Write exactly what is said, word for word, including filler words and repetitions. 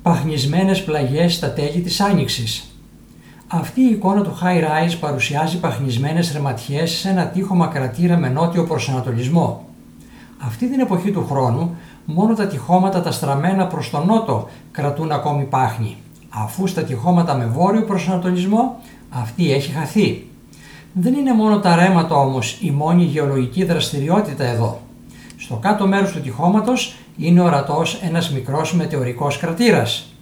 Παχνισμένες πλαγιές στα τέλη της Άνοιξης. Αυτή η εικόνα του high rise παρουσιάζει παχνισμένες ρεματιές σε ένα τείχομα κρατήρα με νότιο προσανατολισμό. Αυτή την εποχή του χρόνου μόνο τα τυχώματα τα στραμμένα προς τον νότο κρατούν ακόμη πάχνη, αφού στα τυχώματα με βόρειο προσανατολισμό αυτή έχει χαθεί. Δεν είναι μόνο τα ρέματα όμως η μόνη γεωλογική δραστηριότητα εδώ. Στο κάτω μέρος του τυχώματος είναι ορατός ένας μικρός μετεωρικός κρατήρας.